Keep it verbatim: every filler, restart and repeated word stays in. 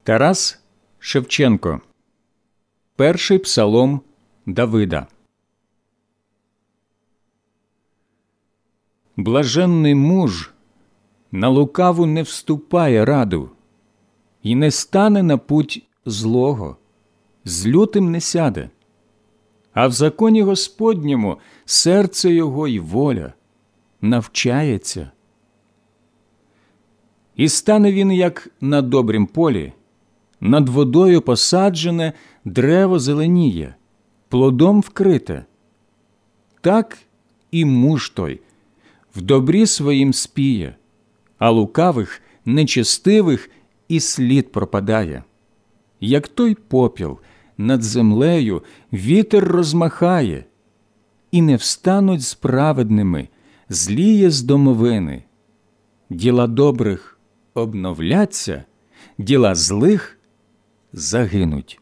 Тарас Шевченко. Перший псалом Давида. Блаженний муж на лукаву не вступає раду, і не стане на путь злого, з лютим не сяде. А в законі Господньому серце його й воля, навчається. І стане він, як на добрім полі, над водою посаджене, древо зеленіє, плодом вкрите. Так і муж той в добрі своїм спіє, а лукавих, нечестивих і слід пропадає. Як той попіл над землею вітер розмахає, і не встануть з праведними зліє з домовини. Діла добрих обновляться, діла злих загинуть.